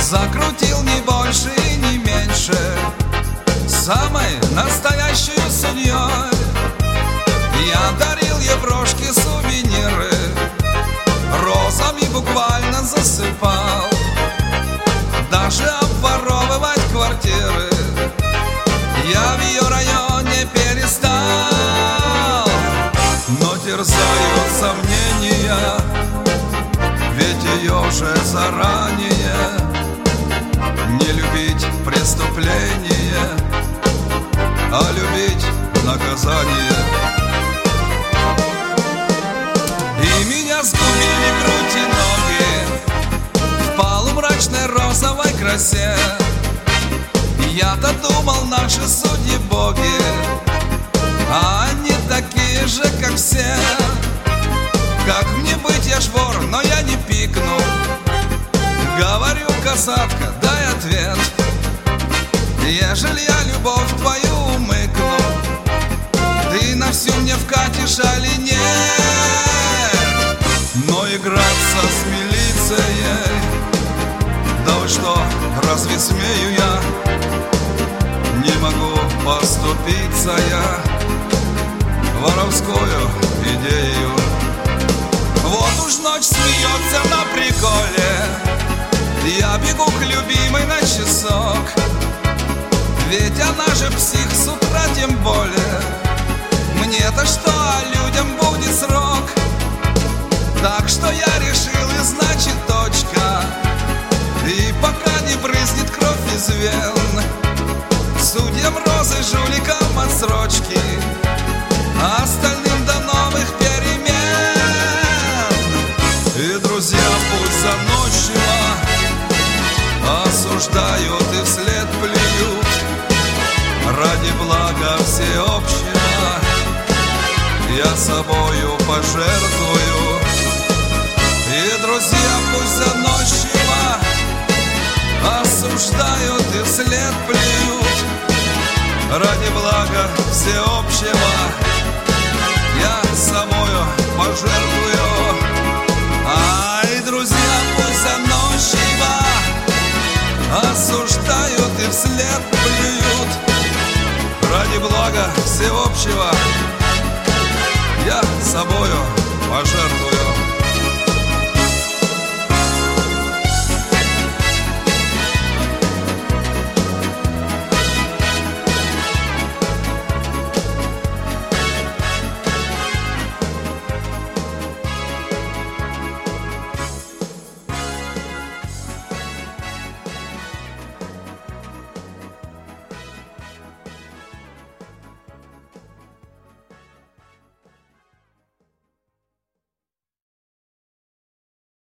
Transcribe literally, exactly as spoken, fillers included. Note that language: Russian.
закрутил не больше и не меньше, самой настоящей судьей. Я дарил ей брошки, сувениры, розами буквально засыпал, даже обворовывать квартиры я в ее районе перестал. Но терзают сомнения, ведь ее же заранее не любить преступление, а любить наказание. И меня сгубили грудь и ноги в полумрачной розовой красе. Я-то думал, наши судьи боги, а они такие же, как все. Как мне быть, я ж вор, но я не пикну. Говорю, касатка, дай ответ. Ежели я любовь твою умыкну, ты на всю мне вкатишь, али нет? Но играться с милицией, да вы что, разве смею я? Не могу поступиться я воровскую идею. Вот уж ночь смеется на приколе, я бегу к любимой на часок, ведь она же псих с утра тем более. Мне-то что, а людям будет срок. Так что я решил, и значит точка. И пока не брызнет кровь из вен, судьям розы, жуликам отсрочки, а остальным до новых перемен. И друзья пусть заносчиво осуждают и вслед плюют, ради блага всеобщего я собою пожертвую. И друзья пусть заносчиво осуждают и вслед плюют, ради блага всеобщего я собою пожертвую. Ай, друзья пусть заносчиво осуждают и вслед плюют, ради блага всеобщего я собою пожертвую.